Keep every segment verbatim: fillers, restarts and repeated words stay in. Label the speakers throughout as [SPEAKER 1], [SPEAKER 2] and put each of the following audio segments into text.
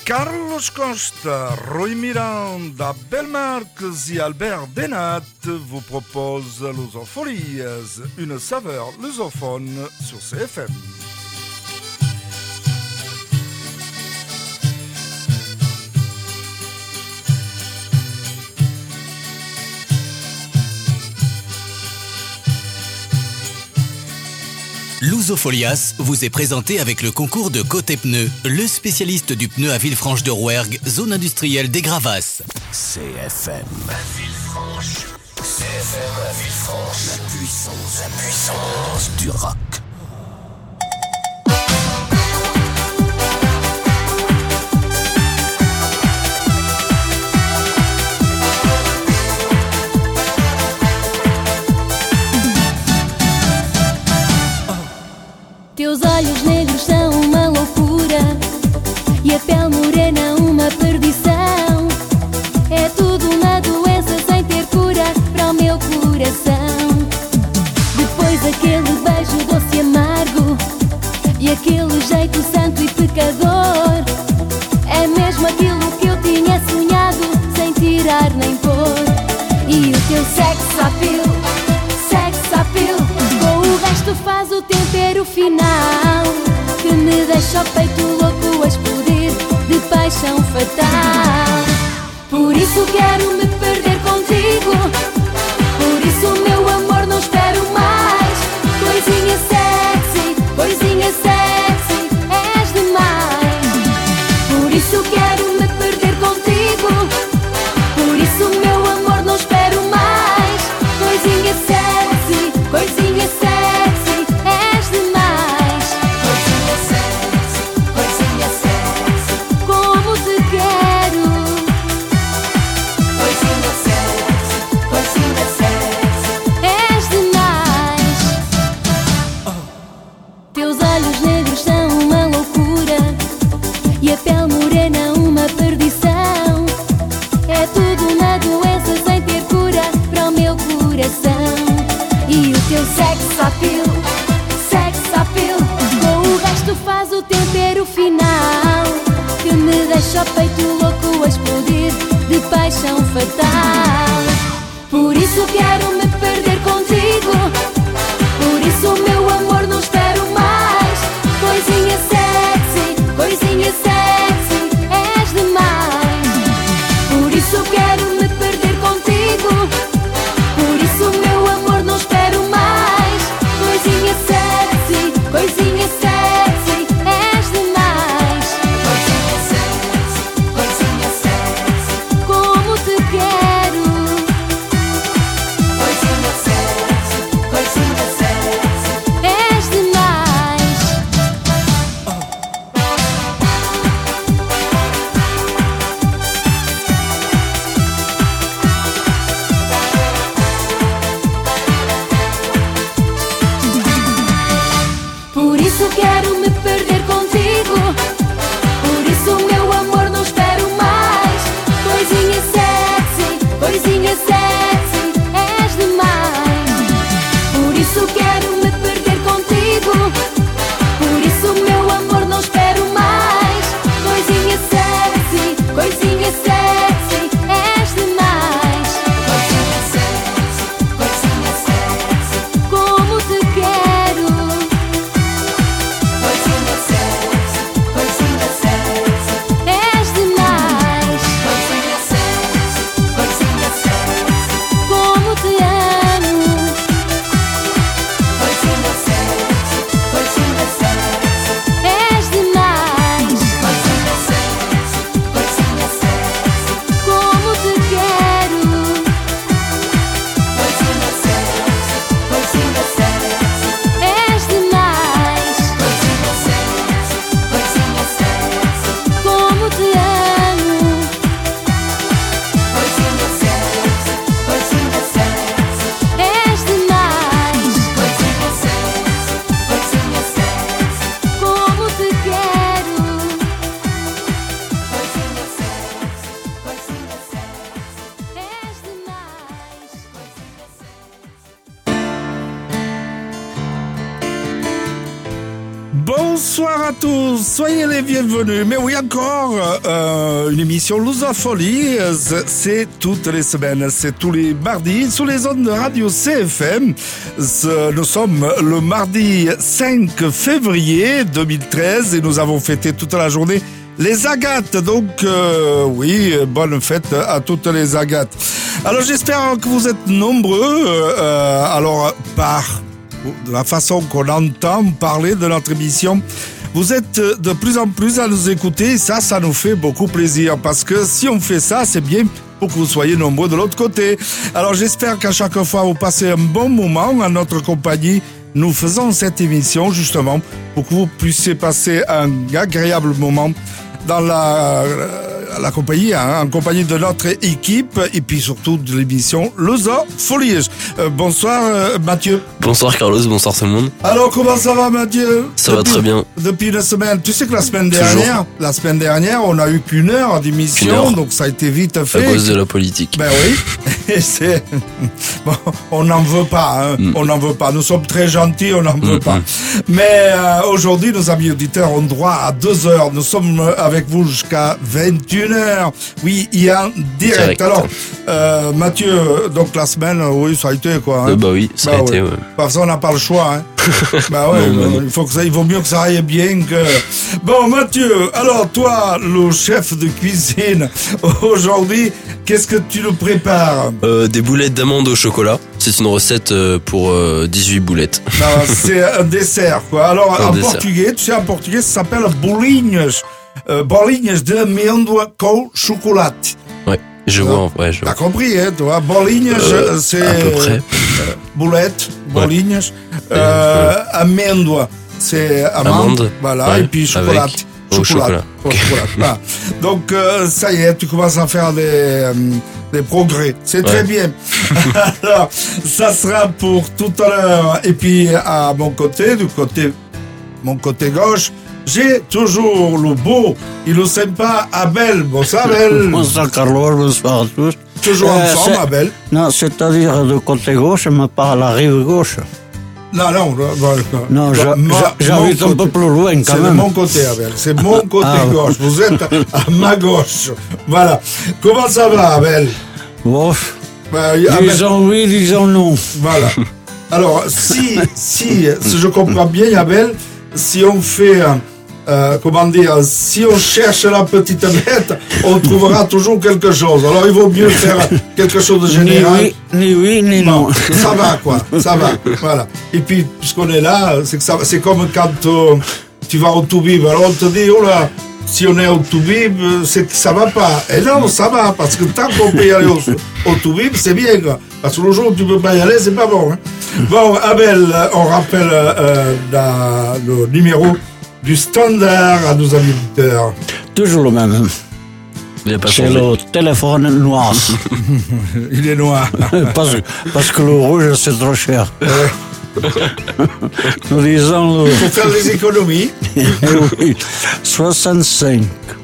[SPEAKER 1] Carlos Costa, Rui Miranda, Belle Marx et Albert Denat vous proposent Lusofolias, une saveur lusophone sur C F M.
[SPEAKER 2] Lusofolias vous est présenté avec le concours de Côté Pneus, le spécialiste du pneu à Villefranche de Rouergue, zone industrielle des Gravasses.
[SPEAKER 3] C F M. À Villefranche. C F M à Villefranche. La puissance, la puissance du rock.
[SPEAKER 4] Teus olhos negros são uma loucura e a pele morena uma perdição. É tudo uma doença sem ter cura para o meu coração. Depois aquele beijo doce e amargo e aquele jeito santo e pecador, é mesmo aquilo que eu tinha sonhado sem tirar nem pôr. E o teu sex appeal, sex appeal, com o resto faz o tempero final que me deixa o peito louco a explodir de paixão fatal. Por isso quero me perder contigo, por isso meu amor não espero mais. Coisinha sexy, coisinha sexy, és demais. Por isso quero me perder contigo, por isso meu amor não espero mais. Coisinha sexy, coisinha sexy, és demais. Coisinha sexy, coisinha sexy, como te quero. Coisinha sexy, coisinha sexy, és demais. Teus olhos negros são uma loucura e a pele morena uma perdição. É tudo uma doença sem ter cura para o meu coração. E o teu sex appeal, sex appeal, com o resto faz o tempero final que me deixa o peito louco a explodir de paixão fatal. Por isso quero me perder contigo, por isso meu amor não espero mais. Coisinha sexy, coisinha sexy, és demais. Por isso quero me perder contigo, por isso meu amor não espero mais. Coisinha sexy, coisinha sexy, és demais. Coisinha sexy, coisinha sexy, como te quero.
[SPEAKER 1] bonsoir à tous, soyez les bienvenus. Mais oui, encore euh, une émission Lusofolie, c'est toutes les semaines, c'est tous les mardis sur les ondes de radio C F M. Nous sommes le mardi cinq février deux mille treize et nous avons fêté toute la journée les Agates. Donc euh, oui, bonne fête à toutes les Agates. Alors j'espère que vous êtes nombreux, euh, alors par de la façon qu'on entend parler de notre émission, vous êtes de plus en plus à nous écouter. Ça, ça nous fait beaucoup plaisir parce que si on fait ça, c'est bien pour que vous soyez nombreux de l'autre côté. Alors j'espère qu'à chaque fois vous passez un bon moment en notre compagnie. Nous faisons cette émission justement pour que vous puissiez passer un agréable moment dans la, la compagnie, hein, en compagnie de notre équipe et puis surtout de l'émission Lusofolie. Euh, bonsoir euh, Mathieu.
[SPEAKER 5] Bonsoir Carlos, bonsoir tout le monde.
[SPEAKER 1] Alors comment ça va Mathieu?
[SPEAKER 5] Ça
[SPEAKER 1] depuis,
[SPEAKER 5] va très bien.
[SPEAKER 1] Depuis une semaine. Tu sais que la semaine dernière, Toujours. la semaine dernière, on a eu qu'une heure d'émission, heure. donc ça a été vite fait.
[SPEAKER 5] À cause de la politique.
[SPEAKER 1] Ben oui. Et c'est bon, on n'en veut pas, hein. mm. on n'en veut pas. Nous sommes très gentils, on n'en veut mm, pas. Mm. Mais euh, aujourd'hui, nos amis auditeurs ont droit à deux heures. Nous sommes avec vous jusqu'à vingt et une heures. Oui, il y a un direct. direct. Alors, euh, Mathieu, donc la semaine, oui, ça a été quoi. Hein.
[SPEAKER 5] Euh, bah oui, ça bah, a été. Ouais.
[SPEAKER 1] Parce qu'on n'a pas le choix. Hein. bah ouais, non, bah, il faut que ça, il vaut mieux que ça aille bien que. Bon, Mathieu, alors toi, le chef de cuisine, aujourd'hui, qu'est-ce que tu nous prépares?
[SPEAKER 5] euh, Des boulettes d'amandes au chocolat. C'est une recette pour euh, dix-huit boulettes.
[SPEAKER 1] Non, c'est un dessert, quoi. Alors,
[SPEAKER 5] un
[SPEAKER 1] en
[SPEAKER 5] dessert.
[SPEAKER 1] portugais, tu sais, en portugais, ça s'appelle bolinhas. Euh, bolinhas de amêndoa com chocolate.
[SPEAKER 5] Ouais, je vois, ouais, je vois.
[SPEAKER 1] T'as compris, hein, toi? Bolinhas,
[SPEAKER 5] euh,
[SPEAKER 1] c'est.
[SPEAKER 5] À peu près.
[SPEAKER 1] Euh, boulettes, bolinhas. Ouais. Euh, ouais. Amêndoa, c'est amande. amande. Voilà, ouais. Et puis chocolat.
[SPEAKER 5] Avec... Chocolat. Au chocolat. Okay.
[SPEAKER 1] chocolat. Voilà. Donc, euh, ça y est, tu commences à faire des, euh, des progrès. C'est ouais. très bien. Alors, ça sera pour tout à l'heure. Et puis, à mon côté, du côté, mon côté gauche, j'ai toujours le beau et le sympa Abel. Bonsoir Abel.
[SPEAKER 6] Bonsoir Carlos, bonsoir à tous.
[SPEAKER 1] Toujours en euh, forme Abel.
[SPEAKER 6] Non, c'est-à-dire de côté gauche, mais pas à la rive gauche.
[SPEAKER 1] Non, non, non,
[SPEAKER 6] non j'habite un peu plus loin quand
[SPEAKER 1] même.
[SPEAKER 6] C'est
[SPEAKER 1] de mon côté Abel, c'est mon côté ah, gauche. Vous êtes à ma gauche. Voilà. Comment ça va Abel?
[SPEAKER 6] Bon,
[SPEAKER 1] bah,
[SPEAKER 6] disons oui, disons non.
[SPEAKER 1] Voilà. Alors, si, si, si je comprends bien Abel, si on fait... Euh, comment dire, si on cherche la petite bête, on trouvera toujours quelque chose. Alors il vaut mieux faire quelque chose de général.
[SPEAKER 6] Ni oui, ni oui, ni non.
[SPEAKER 1] non. Ça va quoi, ça va. Voilà. Et puis puisqu'on est là, c'est que ça, c'est comme quand euh, tu vas au Toubib. Alors on te dit, oh là, si on est au Toubib, c'est que ça va pas. Et non, ça va, parce que tant qu'on peut y aller au, au Toubib, c'est bien quoi. Parce que le jour où tu peux pas y aller, c'est pas bon. Hein. Bon, Abel, on rappelle euh, dans le numéro du standard à nos amis auditeurs.
[SPEAKER 6] Toujours le même.
[SPEAKER 5] Il n'a pas
[SPEAKER 6] C'est
[SPEAKER 5] changé.
[SPEAKER 6] le téléphone noir.
[SPEAKER 1] Il est noir.
[SPEAKER 6] parce, parce que le rouge, c'est trop cher.
[SPEAKER 1] Ouais.
[SPEAKER 6] Nous disons...
[SPEAKER 1] Il faut faire des économies.
[SPEAKER 6] Oui. soixante-cinq.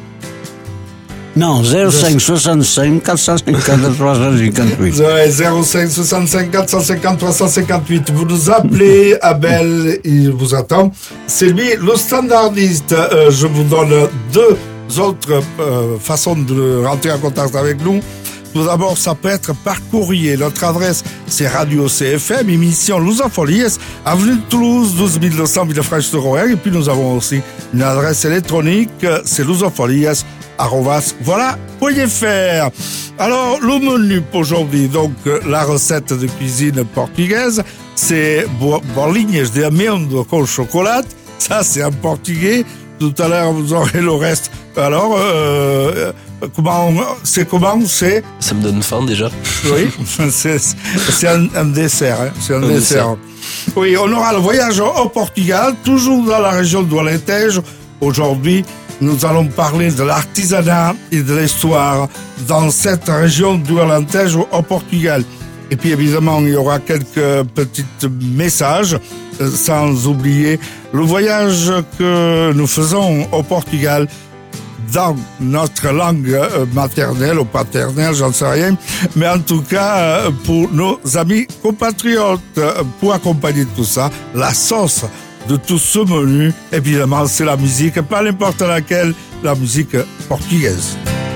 [SPEAKER 6] Non, zéro cinq soixante-cinq quatre cent cinquante trois cent cinquante-huit.
[SPEAKER 1] zéro cinq soixante-cinq quatre cent cinquante trois cent cinquante-huit. Vous nous appelez, Abel, il vous attend. C'est lui, le standardiste. Euh, je vous donne deux autres euh, façons de rentrer en contact avec nous. Tout d'abord, ça peut être par courrier. Notre adresse, c'est Radio C F M, émission Lusofolie, avenue de Toulouse, douze mille deux cents Villefranche-de-Rouergue. Et puis, nous avons aussi une adresse électronique, c'est lusofolies arobase voilà point f r. Alors, le menu pour aujourd'hui, donc, la recette de cuisine portugaise, c'est bolinhas de amêndoa com chocolat. Ça, c'est en portugais. Tout à l'heure, vous aurez le reste. Alors, euh, comment, c'est comment, c'est?
[SPEAKER 5] Ça me donne faim, déjà.
[SPEAKER 1] Oui, c'est, c'est un, un dessert, hein. C'est un, un dessert. dessert. Oui, on aura le voyage au Portugal, toujours dans la région de Alentejo. Aujourd'hui, nous allons parler de l'artisanat et de l'histoire dans cette région du Alentejo au Portugal. Et puis évidemment, il y aura quelques petits messages, sans oublier le voyage que nous faisons au Portugal dans notre langue maternelle ou paternelle, j'en sais rien, mais en tout cas pour nos amis compatriotes, pour accompagner tout ça, la sauce de tout ce menu, évidemment, c'est la musique, pas n'importe laquelle, la musique portugaise.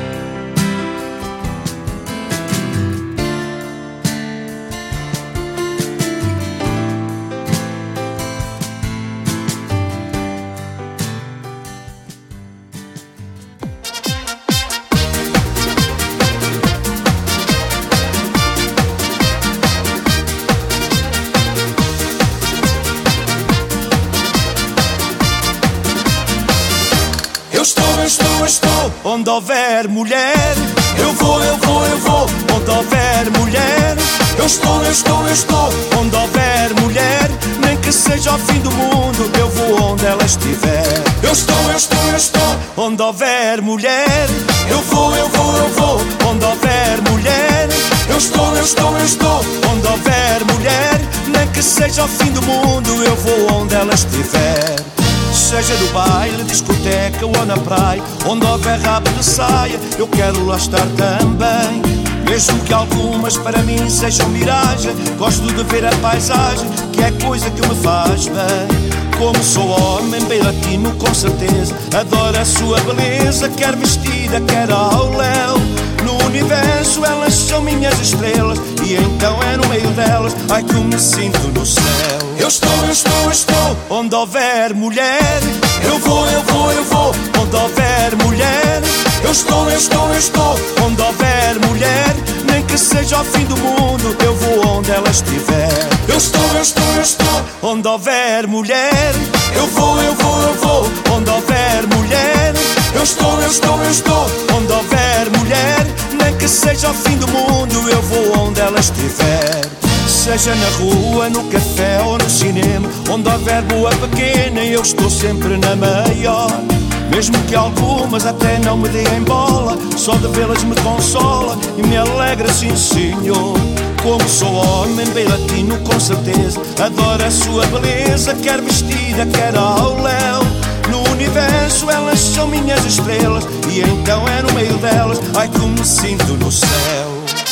[SPEAKER 7] Onde houver mulher, eu vou, eu vou, eu vou. Onde houver mulher, eu estou, eu estou, eu estou. Onde houver mulher, nem que seja ao fim do mundo, eu vou onde ela estiver. Eu estou, eu estou, eu estou. Onde houver mulher, eu vou, eu vou, eu vou. Onde houver mulher, eu estou, eu estou, eu estou. Onde houver mulher, nem que seja ao fim do mundo, eu vou onde ela estiver. Seja no baile, discoteca ou na praia, onde houver rabo de saia, eu quero lá estar também. Mesmo que algumas para mim sejam miragem, gosto de ver a paisagem, que é coisa que me faz bem. Como sou homem, bem latino com certeza, adoro a sua beleza, quer vestida, quer ao léu. No universo elas são minhas estrelas, e então é no meio delas, ai que eu me sinto no céu. Eu estou, eu estou, eu estou, onde houver mulher, eu vou, eu vou, eu vou. Onde houver mulher, eu estou, eu estou, eu estou. Onde houver mulher, nem que seja ao fim do mundo, eu vou onde ela estiver. Eu estou, eu estou, eu estou. Onde houver mulher, eu vou, eu vou, eu vou. Onde houver mulher, eu estou, eu estou, eu estou. Onde houver mulher, nem que seja ao fim do mundo, eu vou onde ela estiver. Seja na rua, no café ou no cinema, onde houver boa pequena, eu estou sempre na maior. Mesmo que algumas até não me deem bola, só de vê-las me consola e me alegra, sim senhor. Como sou homem, bem latino com certeza, adoro a sua beleza, quer vestida, quer ao léu. No universo elas são minhas estrelas, e então é no meio delas, ai que eu me sinto no céu.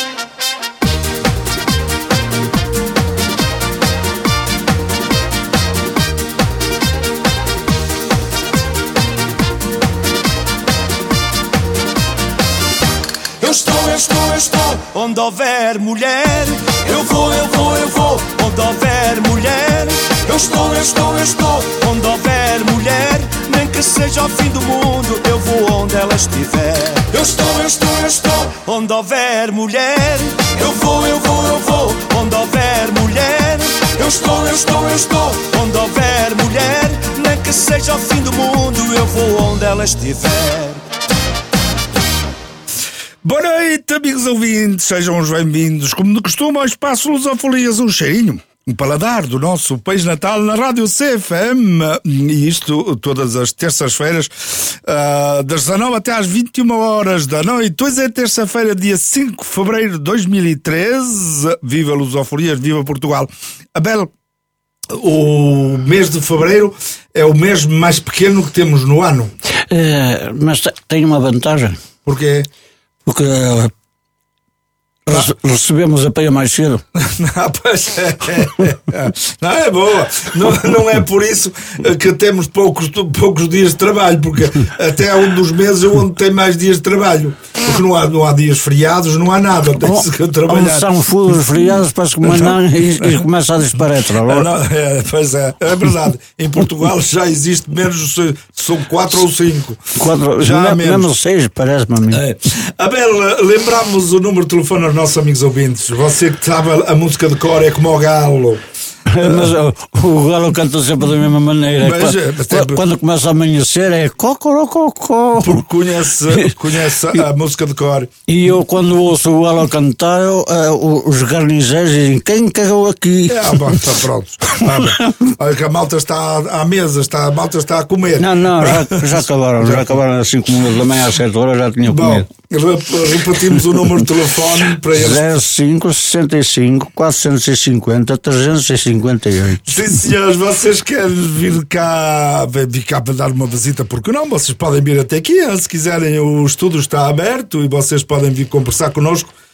[SPEAKER 7] Eu estou, eu estou, onde houver mulher, eu vou, eu vou, eu vou. Onde houver mulher, eu estou, eu estou, eu estou. Onde houver mulher, nem que seja ao fim do mundo, eu vou onde ela estiver. Eu estou, eu estou, eu estou. Onde houver mulher, eu vou, eu vou, eu vou. Onde houver mulher, eu estou, eu estou, eu estou. Onde houver mulher, nem que seja ao fim do mundo, eu vou onde ela estiver.
[SPEAKER 1] Boa noite, amigos ouvintes, sejam bem-vindos, como de costume, ao Espaço Lusofolias, um cheirinho, um paladar do nosso país natal na Rádio C F M, e isto todas as terças-feiras, uh, das dezanove até às vinte e uma horas da noite. Hoje é terça-feira, dia cinco de fevereiro de dois mil e treze, viva Lusofolias, viva Portugal. Abel, o mês de fevereiro é o mês mais pequeno que temos no ano.
[SPEAKER 6] É, mas tem uma vantagem.
[SPEAKER 1] Porquê?
[SPEAKER 6] Porque uh, rece- recebemos a peia mais cedo.
[SPEAKER 1] Não, pois é, é, não é boa. Não, não é por isso que temos poucos, poucos dias de trabalho, porque até é um dos meses onde tem mais dias de trabalho. Porque não há, não há dias feriados, não há nada, tem-se que trabalhar.
[SPEAKER 6] Onde são furos feriados, parece que manhã e, e começa a disparar.
[SPEAKER 1] É, pois é, é verdade. Em Portugal já existe menos, são quatro ou cinco.
[SPEAKER 6] Quatro,
[SPEAKER 1] já há menos.
[SPEAKER 6] menos seis, parece-me a mim.
[SPEAKER 1] É. Abel, lembramos o número de telefone aos nossos amigos ouvintes. Você que sabe a música de cor é como o galo.
[SPEAKER 6] Mas o, o galo canta sempre da mesma maneira.
[SPEAKER 1] Mas,
[SPEAKER 6] quando,
[SPEAKER 1] mas tem...
[SPEAKER 6] quando começa a amanhecer é cocorococó.
[SPEAKER 1] Porque conhece, conhece a música de cor.
[SPEAKER 6] E eu, quando ouço o galo cantar, uh, os garnizeiros dizem: quem cagou aqui?
[SPEAKER 1] É, bom, está pronto. Olha que a malta está à mesa, está, a malta está a comer.
[SPEAKER 6] Não, não, já, já acabaram. Já acabaram às cinco da manhã, às sete horas, já tinham comido.
[SPEAKER 1] Repetimos o número de telefone para eles.
[SPEAKER 6] zero cinco sessenta e cinco quatrocentos e cinquenta trezentos e cinquenta e oito.
[SPEAKER 1] Sim, senhores, vocês querem vir cá, vir cá para dar uma visita, porque não? Vocês podem vir até aqui, se quiserem, o estúdio está aberto e vocês podem vir conversar connosco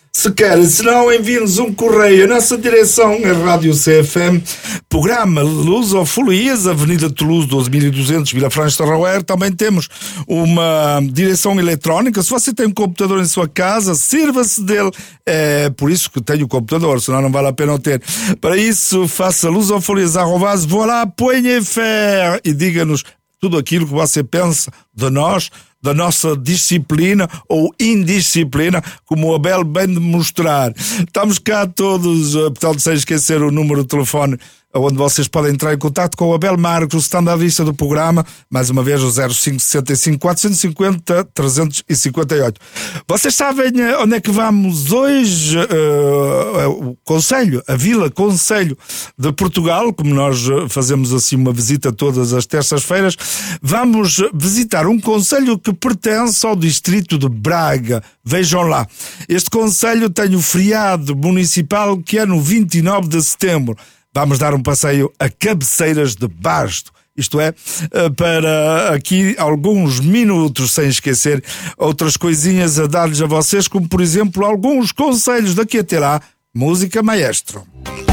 [SPEAKER 1] Se querem, se não, enviem-nos um correio. A nossa direção é Rádio C F M, programa Lusofolias, Avenida Toulouse, doze mil e duzentos, Vila Franca de Rouergue. Também temos uma direção eletrónica. Se você tem um computador em sua casa, sirva-se dele. É por isso que tenho o computador, senão não vale a pena ter. Para isso, faça lusofolias arroba voilà ponto fr e diga-nos tudo aquilo que você pensa de nós, da nossa disciplina ou indisciplina, como o Abel bem de mostrar. Estamos cá todos, portanto, sem esquecer o número de telefone onde vocês podem entrar em contato com o Abel Marques, o stand-up do programa, mais uma vez o zero cinco sessenta e cinco, quatrocentos e cinquenta, trezentos e cinquenta e oito. Vocês sabem onde é que vamos hoje? Uh, o Conselho, a Vila Conselho de Portugal, como nós fazemos assim uma visita todas as terças-feiras, vamos visitar um concelho que pertence ao distrito de Braga. Vejam lá, este concelho tem o feriado municipal que é no vinte e nove de setembro. Vamos dar um passeio a Cabeceiras de Basto, isto é, para aqui alguns minutos, sem esquecer outras coisinhas a dar-lhes a vocês, como por exemplo alguns conselhos. Daqui até lá, música maestro.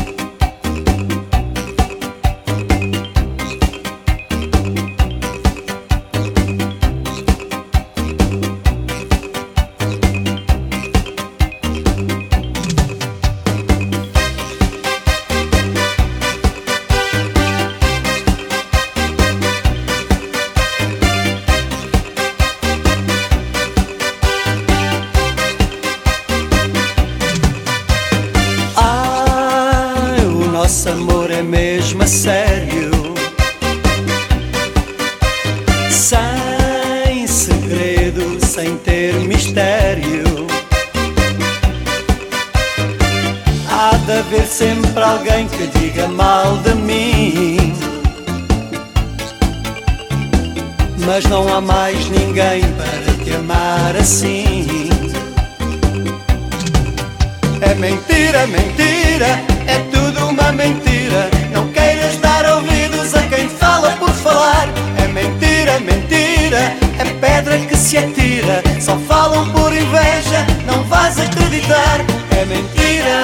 [SPEAKER 7] Nosso amor é mesmo a sério, sem segredo, sem ter mistério. Há de haver sempre alguém que diga mal de mim, mas não há mais ninguém para te amar assim. É mentira, mentira, é tudo uma mentira. Não queiras dar ouvidos a quem fala por falar. É mentira, mentira, é pedra que se atira. Só falam por inveja, não vais acreditar. É mentira.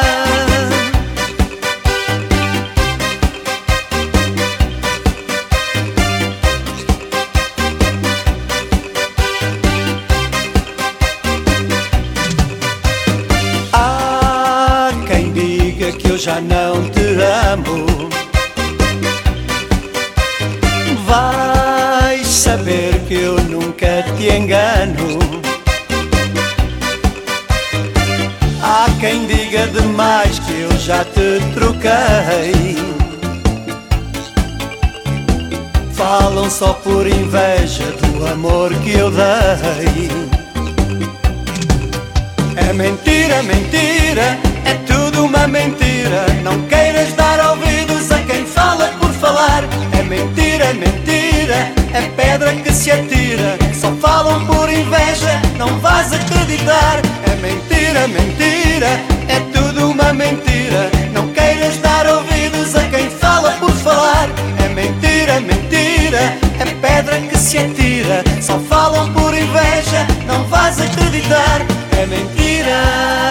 [SPEAKER 7] Que eu já não te amo, vais saber que eu nunca te engano. Há quem diga demais que eu já te troquei, falam só por inveja do amor que eu dei. É mentira, mentira, é tudo uma mentira. Não queiras dar ouvidos a quem fala por falar. É mentira, mentira, é pedra que se atira. Só falam por inveja, não vais acreditar. É mentira, mentira, é tudo uma mentira. Não queiras dar ouvidos a quem fala por falar. É mentira, mentira, é pedra que se atira. Só falam por inveja, não vais acreditar. É mentira.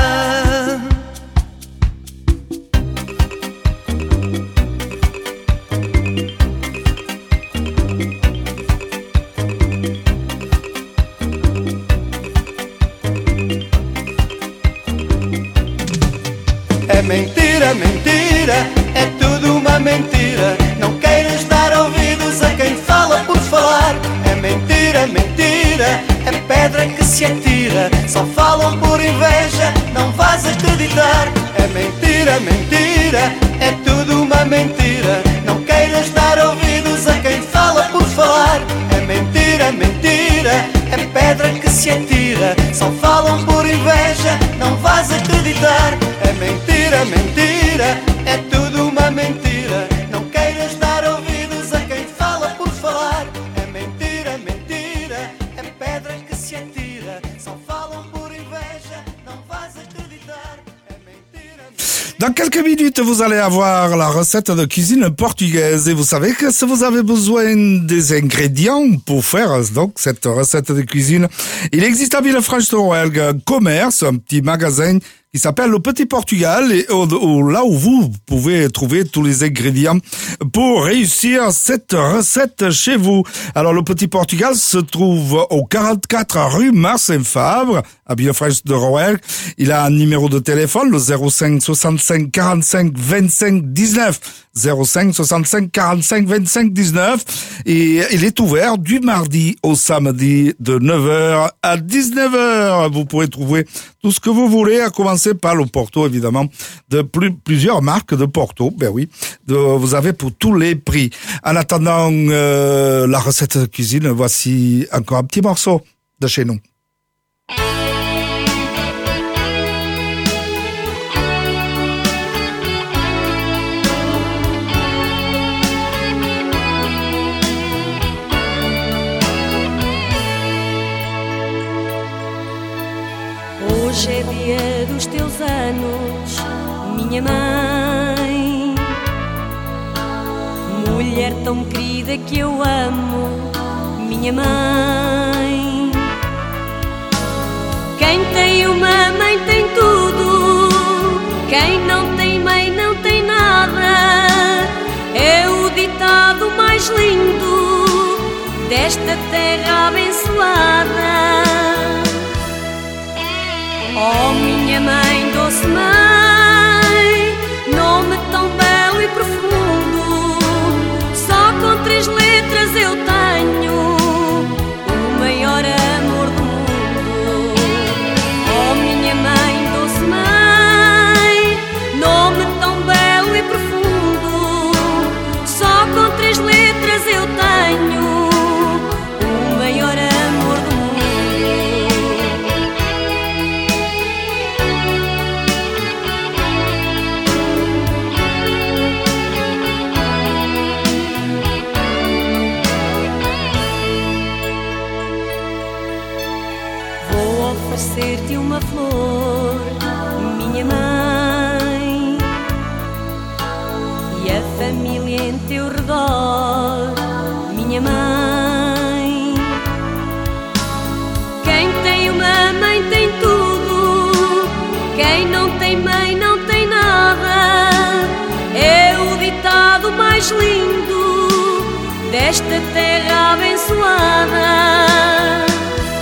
[SPEAKER 7] É mentira, mentira, é tudo uma mentira. Não queiras dar ouvidos a quem fala por falar. É mentira, mentira, é pedra que se atira. Só falam por inveja, não vais acreditar. É mentira, mentira, é tudo uma mentira. Não queiras dar ouvidos a quem fala por falar. É mentira, mentira, é pedra que se atira. Só falam por inveja, não vais acreditar. É mentira, mentira, é tudo uma mentira. Não queiras dar ouvidos a quem fala por falar. É mentira, mentira, é pedra que se atira. Só falam por inveja, não vais acreditar. É mentira, mentira.
[SPEAKER 1] Dans quelques minutes, vous allez avoir la recette de cuisine portugaise. Et vous savez que si vous avez besoin des ingrédients pour faire donc cette recette de cuisine, il existe à Villefranche-de-Rouergue un commerce, un petit magasin qui s'appelle le Petit Portugal, et là où vous pouvez trouver tous les ingrédients pour réussir cette recette chez vous. Alors le Petit Portugal se trouve au quarante-quatre rue Marcin Fabre, à Villefranche-de-Rouergue. Il a un numéro de téléphone, le zéro cinq soixante-cinq quarante-cinq vingt-cinq dix-neuf. zéro cinq soixante-cinq quarante-cinq vingt-cinq dix-neuf. Et il est ouvert du mardi au samedi de neuf heures à dix-neuf heures. Vous pourrez trouver tout ce que vous voulez, à commencer par le Porto, évidemment, de plus, plusieurs marques de Porto. Ben oui, de, vous avez pour tous les prix. En attendant euh, la recette de cuisine, voici encore un petit morceau de chez nous.
[SPEAKER 8] Hoje é dia dos teus anos, minha mãe, mulher tão querida que eu amo, minha mãe. Quem tem uma mãe tem tudo, quem não tem mãe não tem nada. É o ditado mais lindo desta terra abençoada. Oh, minha mãe, doce mãe, nome tão belo e profundo, só com três letras eu tenho o maior amor do mundo. Oh, minha mãe, doce mãe, nome tão belo e profundo, só com três letras eu tenho o maior amor do mundo. Oferecer-te uma flor, minha mãe, e a família em teu redor, minha mãe. Quem tem uma mãe tem tudo, quem não tem mãe não tem nada. É o ditado mais lindo desta terra abençoada.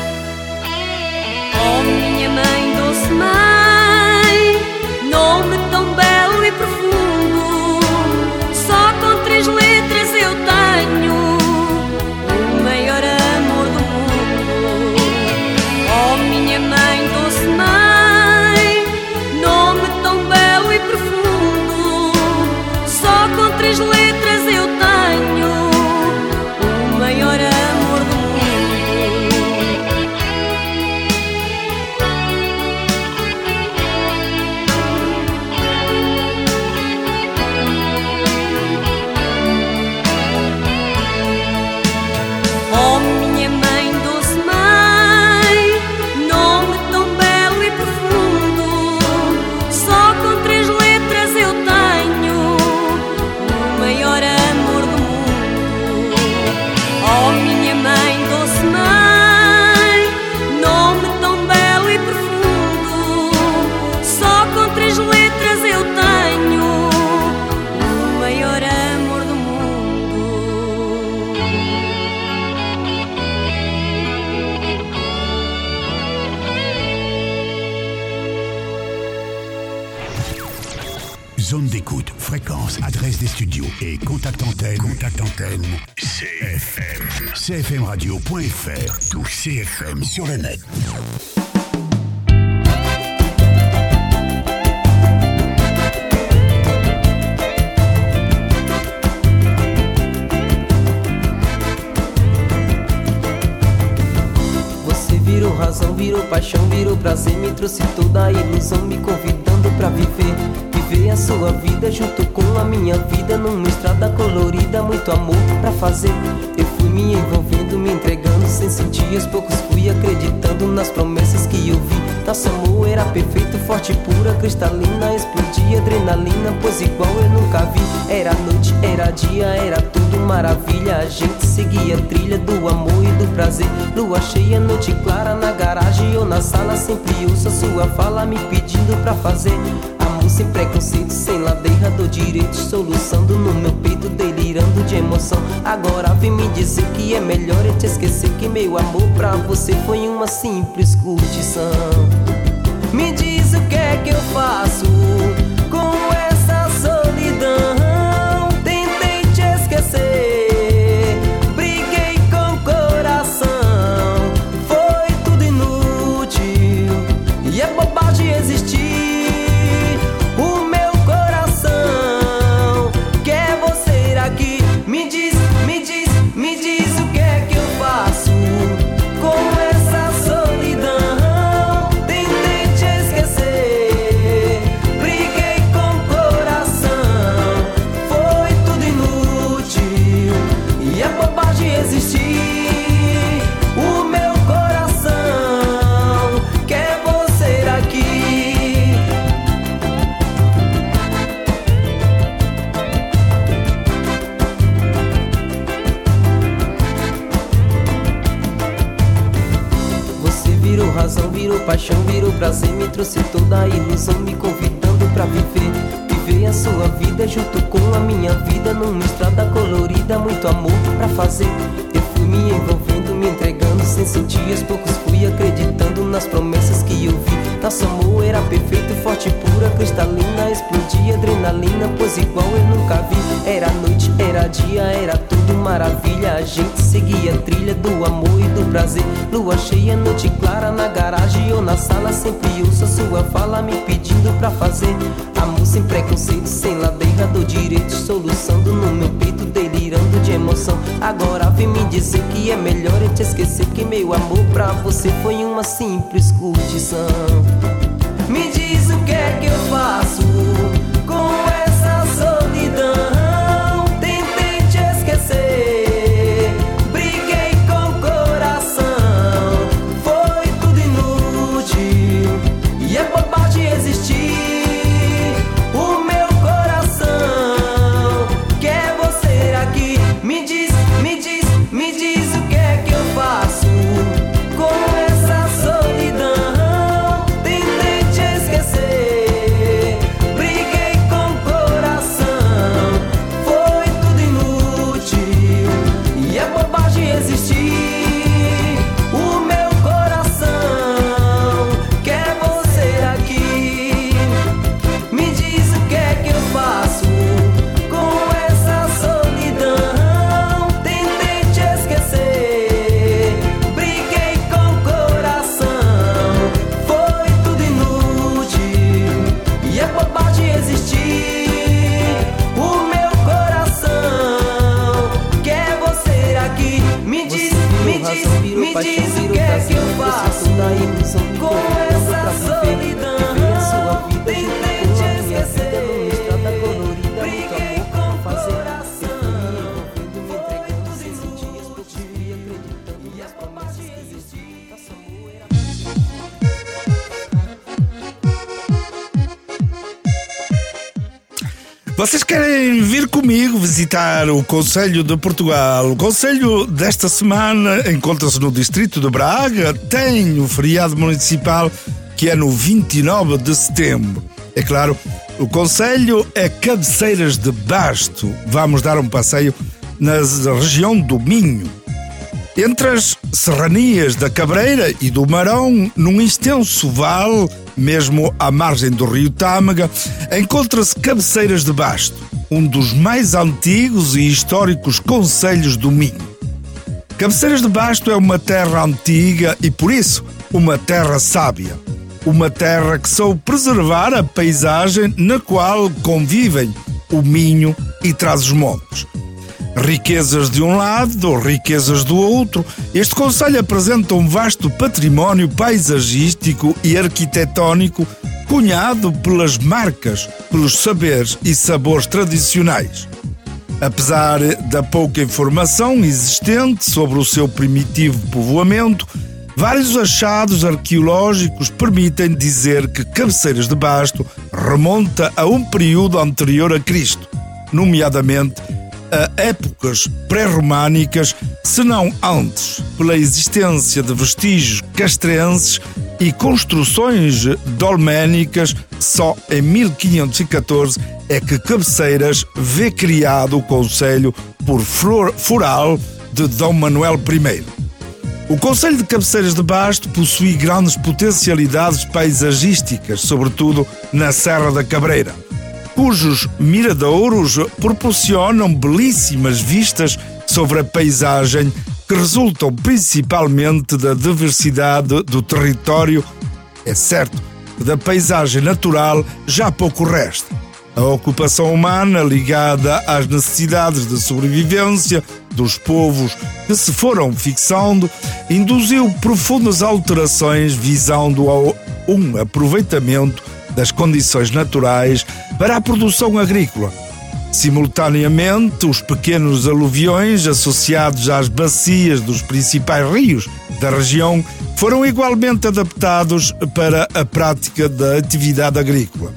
[SPEAKER 8] Oh, minha mãe, doce mãe, nome tão belo e profundo, só com três letras eu tenho o maior amor do mundo. Oh, minha mãe, doce mãe, nome tão belo e profundo, só com três letras eu tenho o maior amor do mundo. Oh, minha mãe, doce mãe, nome tão belo e profundo, só com três letras eu tenho o maior amor do mundo. Oh, minha mãe, doce mãe, nome tão belo e profundo, só com três letras eu tenho o maior amor do mundo.
[SPEAKER 9] Zone d'écoute, fréquence, adresse des studios et contact antenne. Contact antenne. C F M. C F M radio point F R. Tout C F M sur le net.
[SPEAKER 10] Você virou razão, virou paixão, virou prazer, me trouxe toda a ilusão, me convidando pra viver. Viver a sua vida junto com a minha vida, numa estrada colorida, muito amor pra fazer. Eu fui me envolvendo, me entregando, sem sentir, aos poucos fui acreditando nas promessas que eu vi. Nosso amor era perfeito, forte, pura, cristalina, explodia adrenalina, pois igual eu nunca vi. Era noite, era dia, era tudo maravilha. A gente seguia a trilha do amor e do prazer. Lua cheia, noite clara, na garagem ou na sala, sempre ouço a sua fala me pedindo pra fazer amor sem preconceito, sem ladeira do direito, soluçando no meu peito, delirando de emoção. Agora vem me dizer que é melhor eu te esquecer, que meu amor pra você foi uma simples curtição. Me diz o que é que eu faço com essa solidão. Tentei te esquecer, briguei com o coração. Foi tudo inútil e é bobagem existir. O meu coração quer você aqui. Me diz, me diz, me diz o que é que eu faço com essa solidão. Tentei te esquecer, briguei com o coração. Foi tudo inútil e é bobagem existir. O meu coração quer você aqui. Virou razão, virou paixão, virou prazer, me trouxe toda a ilusão, me convidando pra viver. Viver a sua vida junto com a minha vida, numa estrada colorida, muito amor pra fazer. Eu fui me envolvendo, me entregando sem sentir, aos poucos fui acreditando nas promessas que eu vi. Nosso amor era perfeito, forte, pura, cristalina, explodia adrenalina, pois igual eu nunca vi. Era noite, era dia, era tudo maravilha. A gente seguia a trilha do amor e do prazer. Lua cheia, noite clara, na garagem ou na sala, sempre ouço a sua fala me pedindo pra fazer amor sem preconceito, sem ladeira do direito, soluçando no meu peito, delirando de emoção. Agora vem me dizer que é melhor eu te esquecer, que meu amor pra você foi uma simples curtição. Me diz o que é que eu faço com essa solidão. Tentei te esquecer, briguei com o coração. Foi tudo inútil e é bobagem existir. O meu coração quer você aqui. Me diz, me diz, me diz o que é que eu faço com essa solidão. Tentei te esquecer, briguei com o coração. Foi tudo inútil e é bobagem existir. O meu coração quer você aqui. Me diz o que é que eu faço com essa solidão. Tentei te esquecer, briguei com o coração. Foi tudo inútil e é bobagem existir. O meu coração quer você aqui. Me diz, me diz, me diz o que é que eu faço com essa solidão. Tentei te esquecer, briguei com o coração. Foi tudo inútil e é bobagem existir. Nosso amor era
[SPEAKER 1] Vocês querem vir comigo visitar o Conselho de Portugal? O Conselho desta semana encontra-se no distrito de Braga. Tem o feriado municipal que é no vinte e nove de setembro. É claro, o Conselho é Cabeceiras de Basto. Vamos dar um passeio na região do Minho. Entre as serranias da Cabreira e do Marão, num extenso vale, mesmo à margem do rio Tâmega, encontra-se Cabeceiras de Basto, um dos mais antigos e históricos concelhos do Minho. Cabeceiras de Basto é uma terra antiga e, por isso, uma terra sábia. Uma terra que soube preservar a paisagem na qual convivem o Minho e Trás-os-Montes. Riquezas de um lado, riquezas do outro, este concelho apresenta um vasto património paisagístico e arquitetónico cunhado pelas marcas, pelos saberes e sabores tradicionais. Apesar da pouca informação existente sobre o seu primitivo povoamento, vários achados arqueológicos permitem dizer que Cabeceiras de Basto remonta a um período anterior a Cristo, nomeadamente a épocas pré-românicas, se não antes, pela existência de vestígios castrenses e construções dolménicas. Só em mil quinhentos e catorze é que Cabeceiras vê criado o concelho por foral de Dom Manuel I. O concelho de Cabeceiras de Basto possui grandes potencialidades paisagísticas, sobretudo na Serra da Cabreira, cujos miradouros proporcionam belíssimas vistas sobre a paisagem que resultam principalmente da diversidade do território. É certo que da paisagem natural já pouco resta. A ocupação humana, ligada às necessidades de sobrevivência dos povos que se foram fixando, induziu profundas alterações visando ao um aproveitamento das condições naturais para a produção agrícola. Simultaneamente, os pequenos aluviões associados às bacias dos principais rios da região foram igualmente adaptados para a prática da atividade agrícola.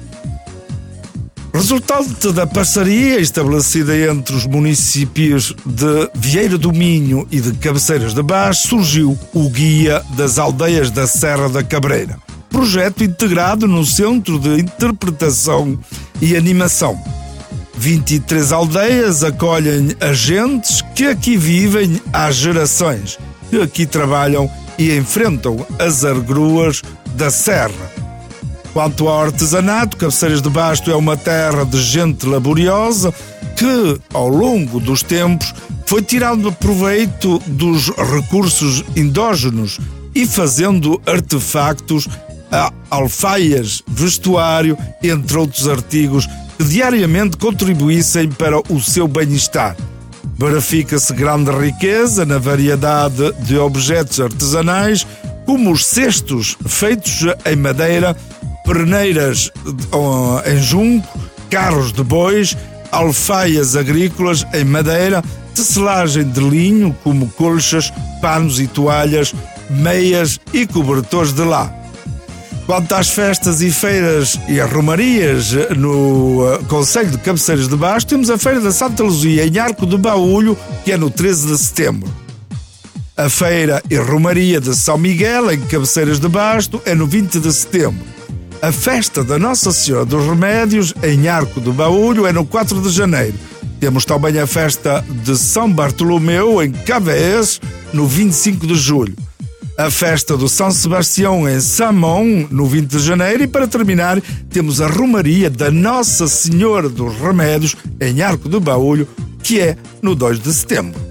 [SPEAKER 1] Resultante da parceria estabelecida entre os municípios de Vieira do Minho e de Cabeceiras de Basto, surgiu o Guia das Aldeias da Serra da Cabreira, projeto integrado no Centro de Interpretação e Animação. vinte e três aldeias acolhem agentes que aqui vivem há gerações, que aqui trabalham e enfrentam as agruras da serra. Quanto ao artesanato, Cabeceiras de Basto é uma terra de gente laboriosa que, ao longo dos tempos, foi tirando proveito dos recursos endógenos e fazendo artefactos, alfaias, vestuário, entre outros artigos que diariamente contribuíssem para o seu bem-estar. Verifica-se grande riqueza na variedade de objetos artesanais, como os cestos feitos em madeira, perneiras em junco, carros de bois, alfaias agrícolas em madeira, tecelagem de linho, como colchas, panos e toalhas, meias e cobertores de lã. Quanto às festas e feiras e as romarias no concelho de Cabeceiras de Basto, temos a Feira da Santa Luzia em Arco do Baúlho, que é no treze de setembro. A Feira e Romaria de São Miguel, em Cabeceiras de Basto, é no vinte de setembro. A Festa da Nossa Senhora dos Remédios, em Arco do Baúlho, é no quatro de janeiro. Temos também a Festa de São Bartolomeu, em Cavés, no vinte e cinco de julho. A Festa do São Sebastião, em Samon, no vinte de janeiro. E, para terminar, temos a Romaria da Nossa Senhora dos Remédios, em Arco do Baúlho, que é no dois de setembro.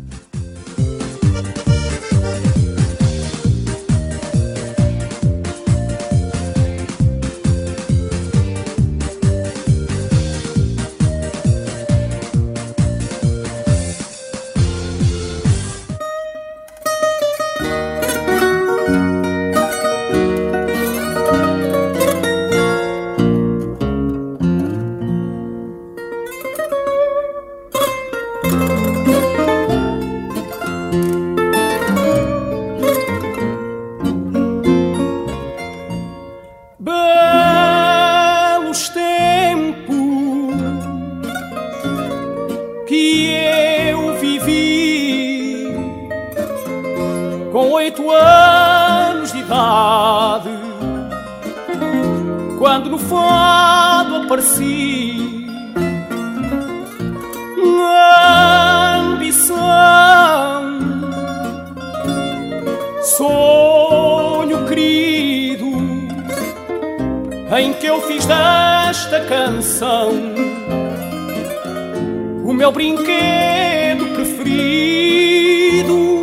[SPEAKER 11] O meu brinquedo preferido,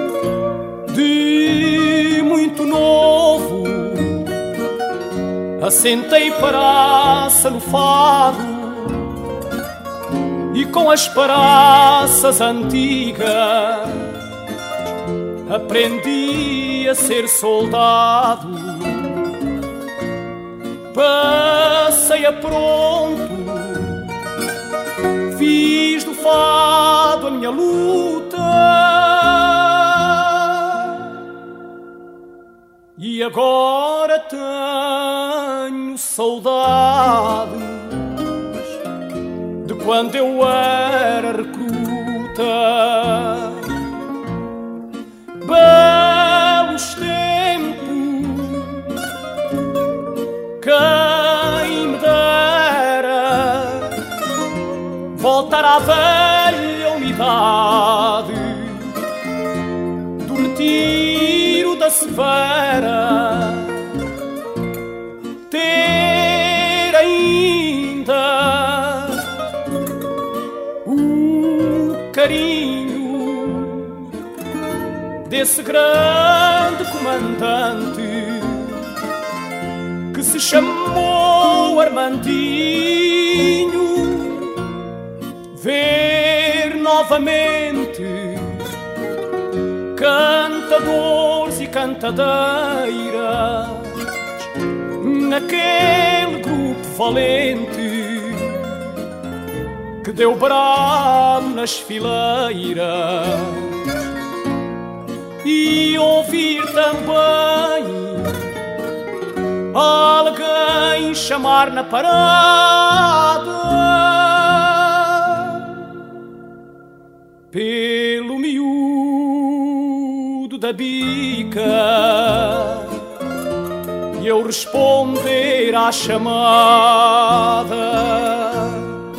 [SPEAKER 11] de muito novo, assentei paraça no fado e com as paraças antigas aprendi a ser soldado. Passei a pronto, fiz do travado a minha luta. E agora tenho saudades de quando eu era recruta. Belos tempos, quem me dera voltar à velha umidade do retiro da Severa, ter ainda o carinho desse grande comandante que se chamou Armandinho. Ver novamente cantadores e cantadeiras naquele grupo valente que deu brado nas fileiras, e ouvir também alguém chamar na parada pelo miúdo da bica e eu responder à chamada.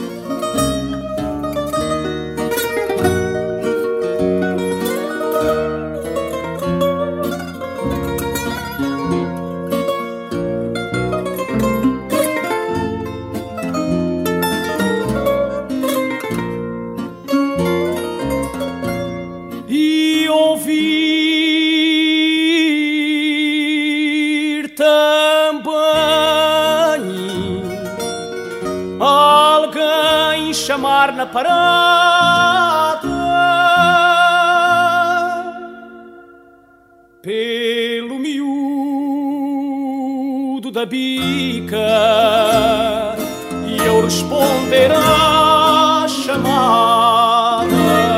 [SPEAKER 11] Chamar na parada pelo miúdo da bica e eu responder à chamada.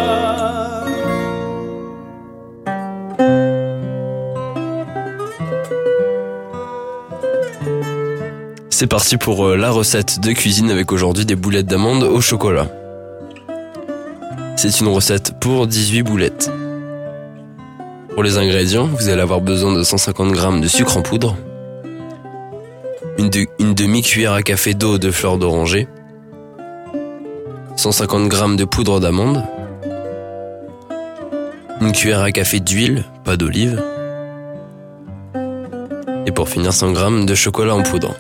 [SPEAKER 5] C'est parti pour euh, la recette de cuisine avec aujourd'hui des boulettes d'amandes au chocolat. C'est une recette pour dix-huit boulettes. Pour les ingrédients, vous allez avoir besoin de cent cinquante grammes de sucre en poudre, une, de, une demi-cuillère à café d'eau de fleurs d'oranger, cent cinquante grammes de poudre d'amande, une cuillère à café d'huile, pas d'olive, et pour finir cent grammes de chocolat en poudre.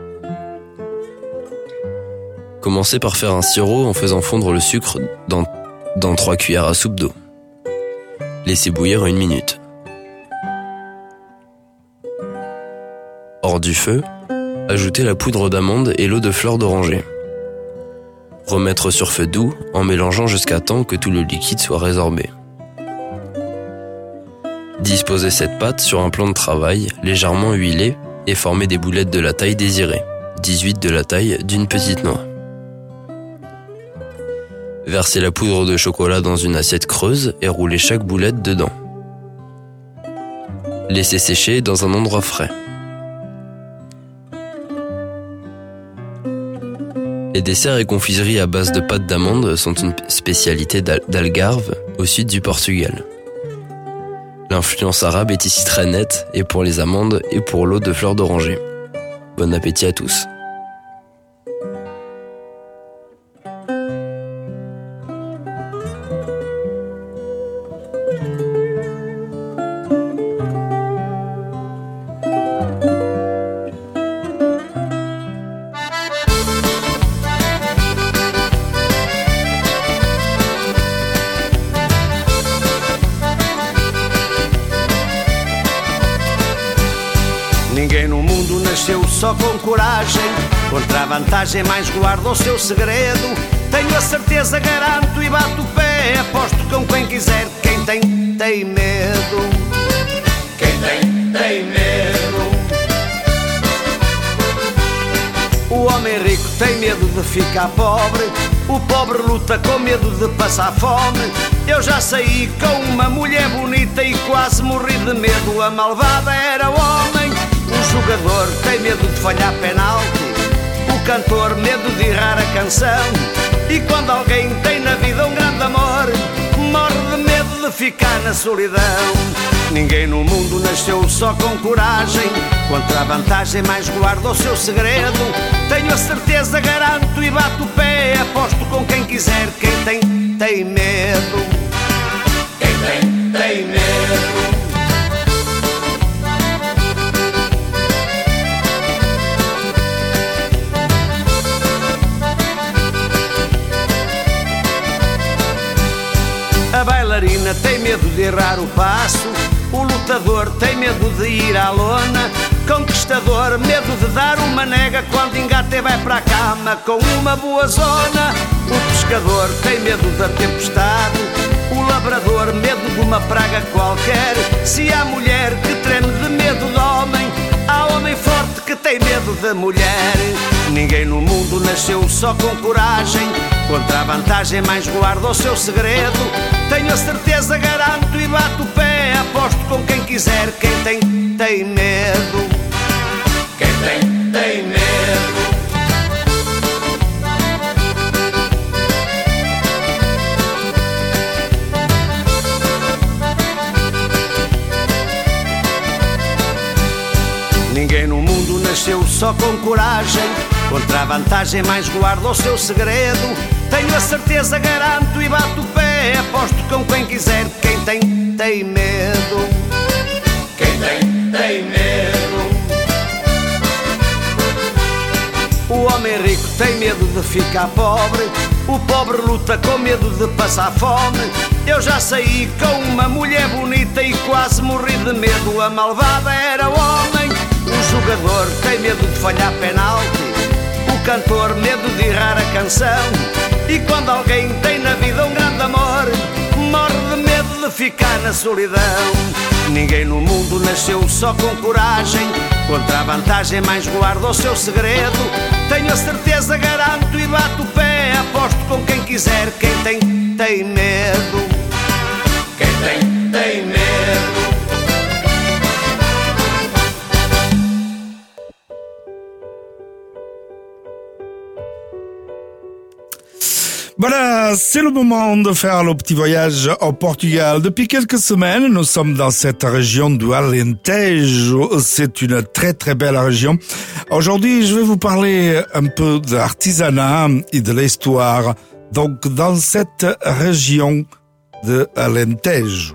[SPEAKER 5] Commencez par faire un sirop en faisant fondre le sucre dans, dans trois cuillères à soupe d'eau. Laissez bouillir une minute. Hors du feu, ajoutez la poudre d'amande et l'eau de fleurs d'oranger. Remettre sur feu doux en mélangeant jusqu'à temps que tout le liquide soit résorbé. Disposez cette pâte sur un plan de travail légèrement huilé et formez des boulettes de la taille désirée, dix-huit de la taille d'une petite noix. Versez la poudre de chocolat dans une assiette creuse et roulez chaque boulette dedans. Laissez sécher dans un endroit frais. Les desserts et confiseries à base de pâte d'amande sont une spécialité d'Algarve, au sud du Portugal. L'influence arabe est ici très nette, et pour les amandes et pour l'eau de fleurs d'oranger. Bon appétit à tous.
[SPEAKER 12] Ninguém no mundo nasceu só com coragem, contra a vantagem mais guarda o seu segredo. Tenho a certeza, garanto e bato o pé, aposto com quem quiser, quem tem, tem medo. Quem tem, tem medo. O homem rico tem medo de de ficar pobre. O pobre luta com medo de passar fome. Eu já saí com uma mulher bonita e quase morri de medo. A malvada era homem. O jogador tem medo de falhar penalti. O cantor medo de errar a canção. E quando alguém tem na vida um grande amor, morre de medo de ficar na solidão. Ninguém no mundo nasceu só com coragem. Contra a vantagem mais guarda o seu segredo. Tenho a certeza, garanto e bato o pé. Aposto com quem quiser, quem tem, tem medo. Quem tem, tem medo. A bailarina tem medo de errar o passo. O lutador tem medo de ir à lona. Conquistador, medo de dar uma nega. Quando engata e vai para a cama com uma boa zona. O pescador tem medo da tempestade. O labrador, medo de uma praga qualquer. Se há mulher que treme de medo de homem, há homem forte que tem medo da mulher. Ninguém no mundo nasceu só com coragem. Contra a vantagem mais guarda o seu segredo. Tenho a certeza, garanto e bato o pé. Aposto com quem quiser, quem tem, tem medo. Quem tem, tem medo. Ninguém no mundo nasceu só com coragem. Contra a vantagem mais guarda o seu segredo. Tenho a certeza, garanto e bato o pé. Aposto com quem quiser, quem tem, tem medo. Quem tem, tem medo. O homem rico tem medo de ficar pobre. O pobre luta com medo de passar fome. Eu já saí com uma mulher bonita e quase morri de medo. A malvada era homem. O jogador tem medo de falhar penalti. O cantor medo de errar a canção. E quando alguém tem na vida um grande amor, morre de medo de ficar na solidão. Ninguém no mundo nasceu só com coragem. Contra a vantagem mais guarda o seu segredo. Tenho a certeza, garanto e bato o pé. Aposto com quem quiser, quem tem, tem medo. Quem tem, tem medo.
[SPEAKER 1] Voilà, c'est le moment de faire le petit voyage au Portugal. Depuis quelques semaines, nous sommes dans cette région du Alentejo. C'est une très très belle région. Aujourd'hui, je vais vous parler un peu de l'artisanat et de l'histoire. Donc, dans cette région de Alentejo.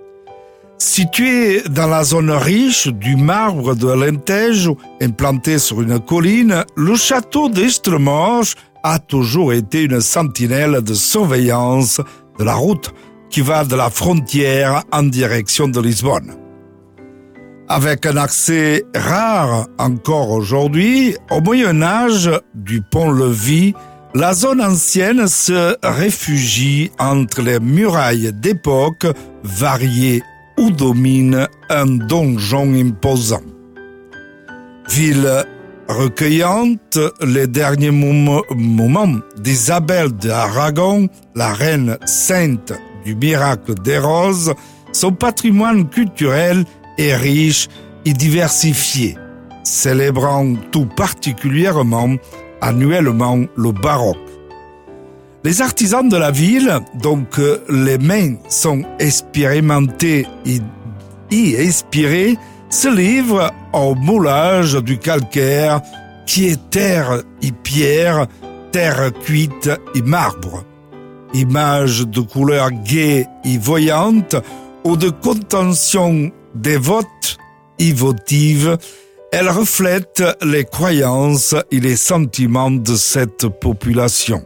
[SPEAKER 1] Situé dans la zone riche du marbre de Alentejo, implanté sur une colline, le château d'Estremoz a toujours été une sentinelle de surveillance de la route qui va de la frontière en direction de Lisbonne. Avec un accès rare encore aujourd'hui, au Moyen-Âge, du pont-levis, la zone ancienne se réfugie entre les murailles d'époque variées où domine un donjon imposant. Ville recueillante, les derniers mom- moments d'Isabelle d'Aragon, la reine sainte du miracle des roses, son patrimoine culturel est riche et diversifié, célébrant tout particulièrement annuellement le baroque. Les artisans de la ville, donc les mains sont expérimentées et, et inspirées, se livre au moulage du calcaire qui est terre et pierre, terre cuite et marbre. Image de couleur gaie et voyante ou de contention dévote et votive, elle reflète les croyances et les sentiments de cette population.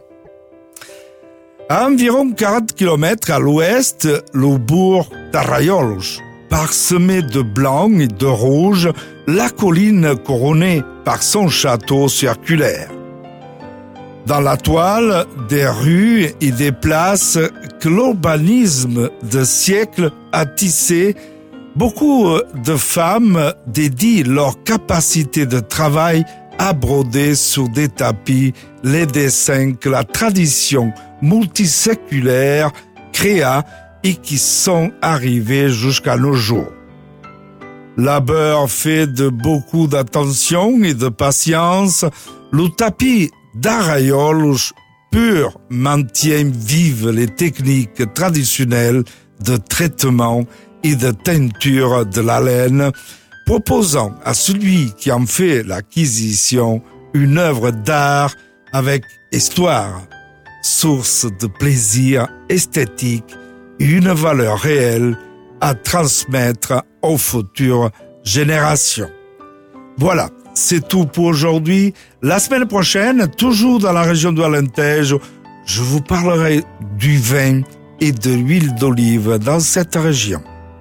[SPEAKER 1] À environ quarante kilomètres à l'ouest, le bourg d'Arraiolos, parsemé de blanc et de rouge, la colline couronnée par son château circulaire. Dans la toile des rues et des places que l'urbanisme de siècles a tissé, beaucoup de femmes dédient leur capacité de travail à broder sur des tapis les dessins que la tradition multiséculaire créa et qui sont arrivés jusqu'à nos jours. Labeur fait de beaucoup d'attention et de patience, le tapis d'Arraiol pur maintient vives les techniques traditionnelles de traitement et de teinture de la laine, proposant à celui qui en fait l'acquisition une œuvre d'art avec histoire, source de plaisir esthétique et une valeur réelle à transmettre aux futures générations. Voilà, c'est tout pour aujourd'hui. La semaine prochaine, toujours dans la région de l'Alentejo, je vous parlerai du vin et de l'huile d'olive dans cette région.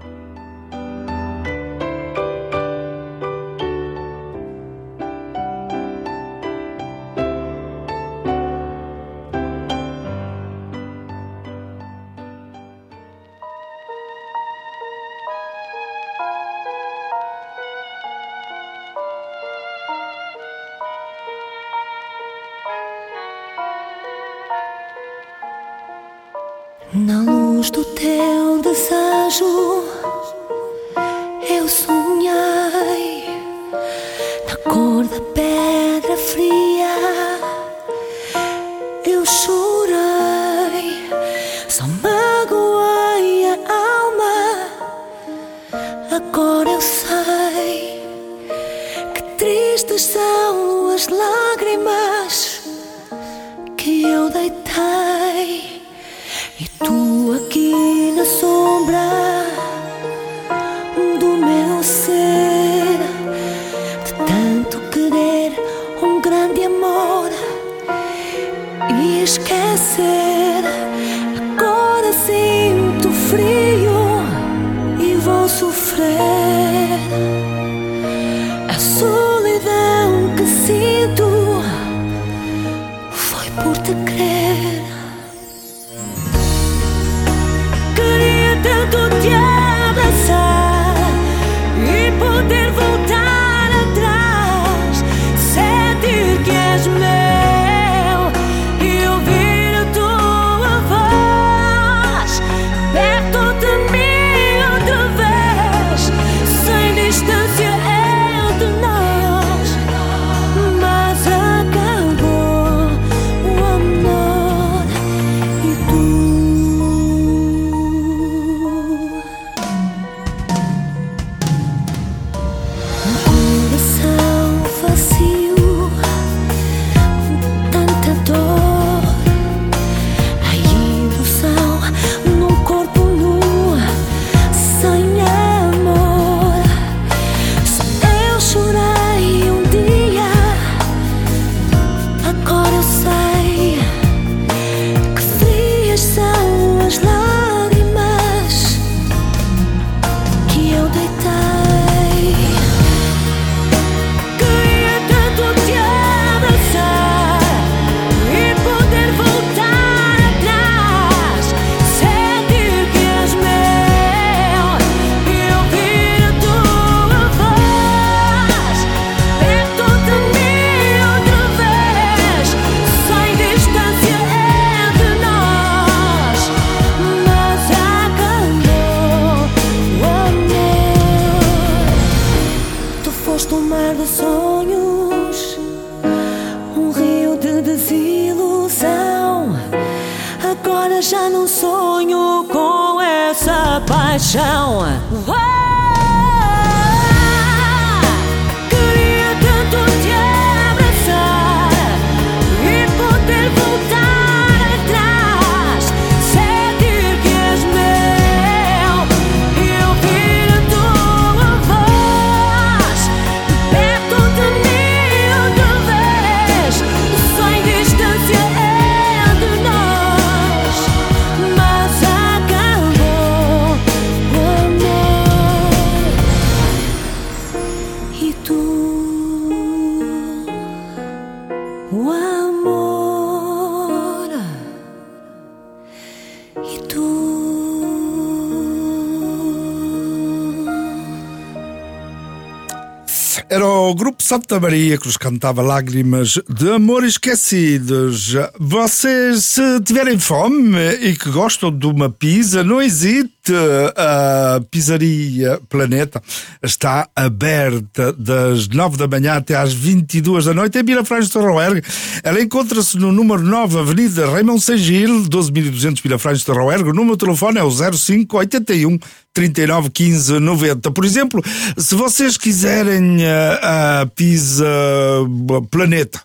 [SPEAKER 13] Na luz do teu desejo eu sonhei, na cor da pedra fria eu chorei, só magoei a alma. Agora eu sei que tristes são as lágrimas que eu deitei. E tu aqui na sombra do meu ser, de tanto querer um grande amor e esquecer. Agora sinto frio e vou sofrer. A solidão que sinto foi por te querer. Tanto te abraçar e poder voltar atrás, sentir que és meu e ouvir a tua voz perto de mim outra vez, sem distância entre nós. Mas acabou o amor e tu. Já não sonho com essa paixão. Oh, queria tanto te abraçar e poder voltar atrás, sentir que és meu e ouvir a tua voz perto de mim outra vez, sem distância entre nós. Mas acabou o amor e tu, o amor e tu.
[SPEAKER 1] Alors Era o Grupo Santa Maria que nos cantava Lágrimas de Amor Esquecidos. Vocês, se tiverem fome e que gostam de uma pizza, não hesite. A Pizzaria Planeta está aberta das nove da manhã até às vinte e duas da noite em Vilafranca de Rouergue. Ela encontra-se no número nove, Avenida Raymond Segil, doze mil e duzentos Vilafranca de Rouergue. O número de telefone é o zero cinco oitenta e um trinta e nove quinze noventa. Por exemplo, se vocês quiserem a, a pizza Planeta,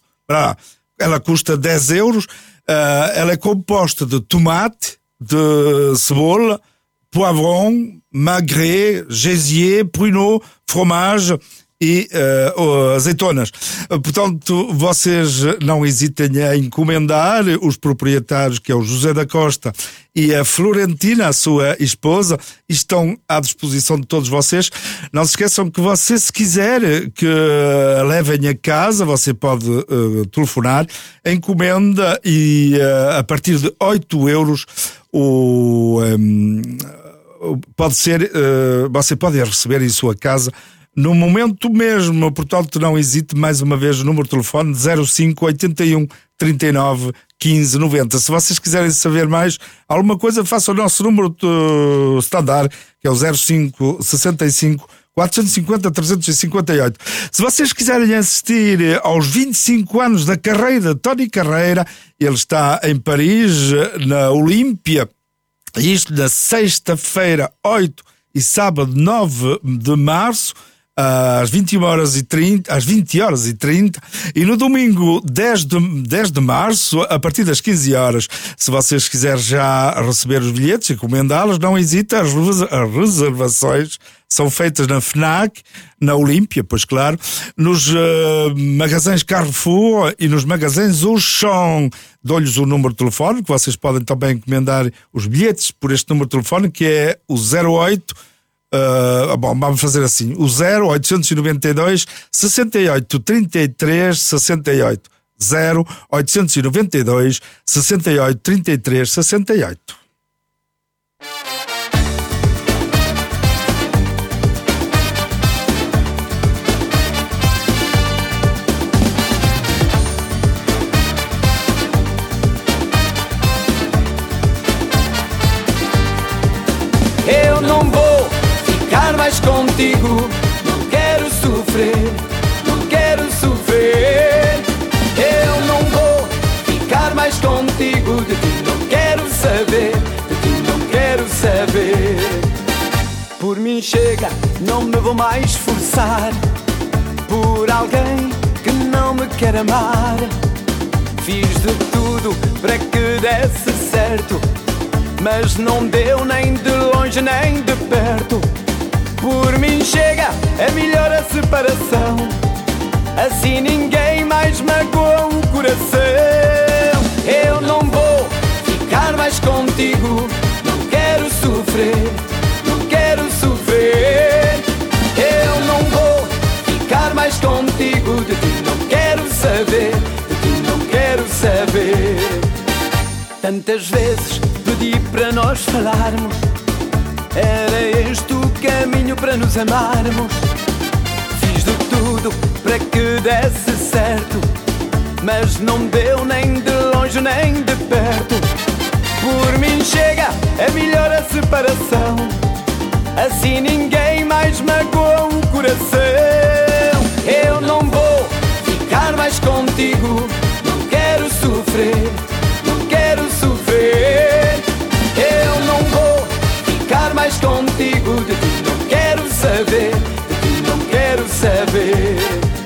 [SPEAKER 1] ela custa dez euros. Ela é composta de tomate, de cebola, poivron, magret, gésier, pruneau, fromage e uh, azeitonas. Portanto, vocês não hesitem a encomendar. Os proprietários, que é o José da Costa e a Florentina, a sua esposa, estão à disposição de todos vocês. Não se esqueçam que você, se quiser que levem a casa, você pode uh, telefonar, encomenda e uh, a partir de oito euros o, um, pode ser, uh, você pode receber em sua casa no momento mesmo. Portanto, não hesite, mais uma vez, o número de telefone zero cinco oitenta e um trinta e nove quinze noventa. Se vocês quiserem saber mais alguma coisa, faça o nosso número de standard, que é o zero cinco sessenta e cinco quatrocentos e cinquenta trezentos e cinquenta e oito. Se vocês quiserem assistir aos vinte e cinco anos da carreira de Tony Carreira, ele está em Paris, na Olímpia, isto na sexta-feira oito e sábado nove de março, às vinte e uma horas e trinta, às vinte horas e trinta, e no domingo dez de março, a partir das quinze horas. Se vocês quiserem já receber os bilhetes e encomendá-los, não hesite, as reservações são feitas na FNAC, na Olímpia, pois claro, nos uh, magazins Carrefour e nos magazins Auchan. Dou-lhes o número de telefone, que vocês podem também encomendar os bilhetes por este número de telefone, que é o zero oito. Uh, bom, vamos fazer assim: o zero oitocentos e noventa e dois sessenta e oito trinta e três sessenta e oito. zero oitocentos e noventa e dois sessenta e oito trinta e três sessenta e oito.
[SPEAKER 10] Eu não vou ficar mais contigo, não quero sofrer, não quero sofrer. Eu não vou ficar mais contigo, de ti não quero saber, de ti não quero saber. Por mim chega, não me vou mais esforçar por alguém que não me quer amar. Fiz de tudo para que desse certo, mas não deu nem de longe nem de perto. Por mim chega, é melhor a separação, assim ninguém mais magoa o coração. Eu não vou ficar mais contigo, não quero sofrer, não quero sofrer. Eu não vou ficar mais contigo, de ti não quero saber, de ti não quero saber. Tantas vezes pedi para nós falarmos, era este o caminho para nos amarmos. Fiz de tudo para que desse certo, mas não deu nem de longe nem de perto. Por mim chega, é melhor a separação, assim ninguém mais magoa o coração. Eu não vou ficar mais contigo, não quero sofrer, não quero sofrer. Eu não vou ficar mais contigo, de ti não quero saber, de ti não quero saber.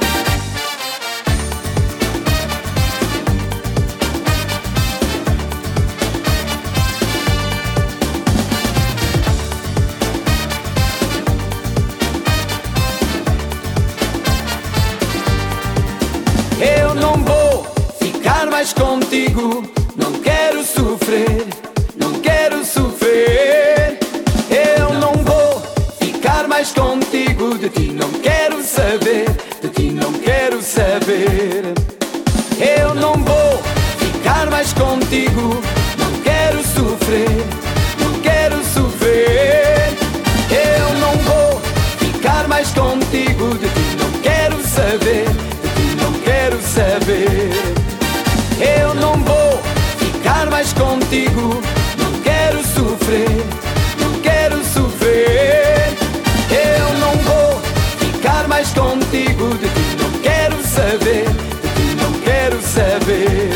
[SPEAKER 10] Eu não vou ficar mais contigo, não quero sofrer, não quero sofrer. Eu não vou ficar mais contigo, de ti não quero saber, de ti não quero saber. Eu não vou ficar mais contigo, não quero sofrer, não quero sofrer. Eu não vou ficar mais contigo, de ti não quero saber, saber, de ti não quero saber. Eu não vou ficar mais contigo, não quero sofrer, não quero sofrer. Eu não vou ficar mais contigo, de ti não quero saber, de ti não quero saber.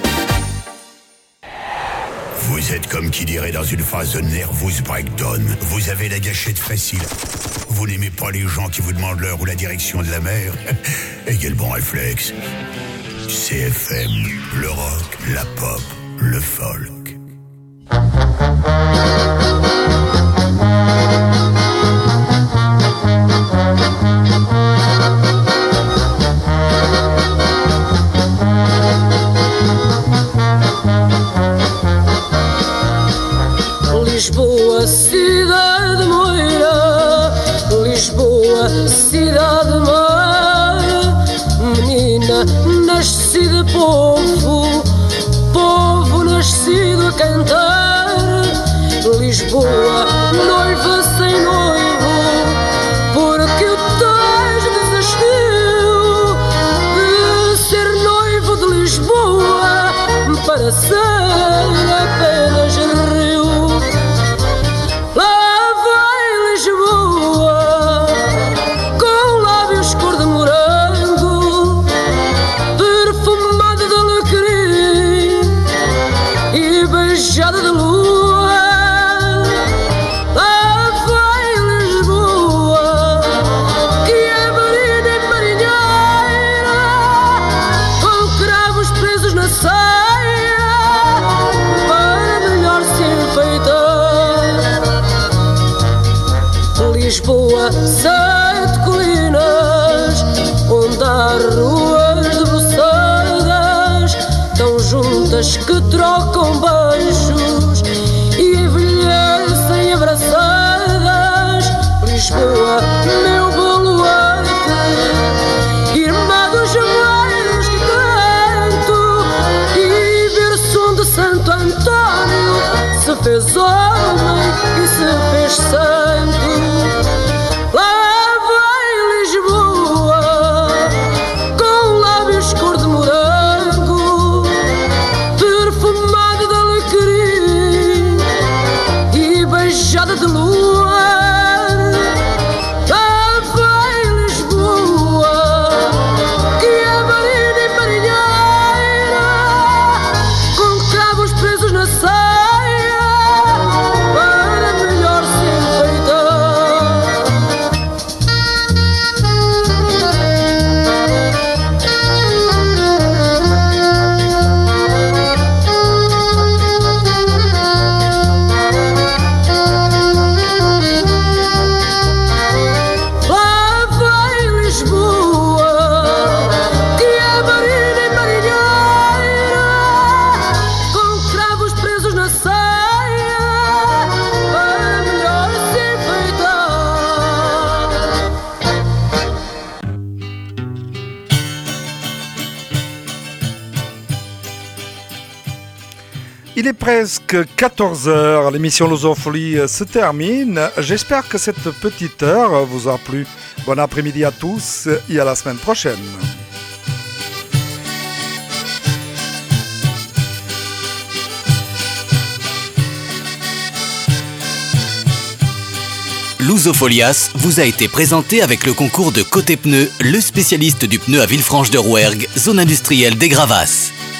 [SPEAKER 9] Vous êtes comme qui dirait dans une phase de nervous breakdown. Vous avez la gâchette facile. Vous n'aimez pas les gens qui vous demandent l'heure ou la direction de la mer. Et quel bon réflexe. C F M, le rock, la pop, le folk.
[SPEAKER 14] Lisboa, cidade moira, Lisboa, cidade mar, menina nascida povo, povo nascido a cantar. Lisboa, noiva sem noivo, porque o Tejo desistiu de ser noivo de Lisboa para ser apenas rio.
[SPEAKER 13] Beijada de lua, lá vai Lisboa, que é marina e marinheira, com cravos presos na saia, para melhor se enfeitar. Lisboa, sete colinas, onde há ruas debruçadas, tão juntas que trocam beijos e envelhecem abraçadas. Lisboa, meu baluarte, irmã dos joelhos que canto, e berço onde Santo António se fez homem e se fez santo. Lá vai Lisboa, com lábios cor de morango, perfumada de alecrim e beijada de luar. Lá vai Lisboa, que é marina e marinheira, com cravos presos na saia, para melhor se enfeitar. Lá vai Lisboa, que é marina e marinheira, com cravos presos na saia, para melhor se enfeitar.
[SPEAKER 1] Il est presque quatorze heures, l'émission Lusofolie se termine. J'espère que cette petite heure vous a plu. Bon après-midi à tous et à la semaine prochaine.
[SPEAKER 2] Lusofolias vous a été présenté avec le concours de Côté Pneus, le spécialiste du pneu à Villefranche de Rouergue, zone industrielle des Gravasses.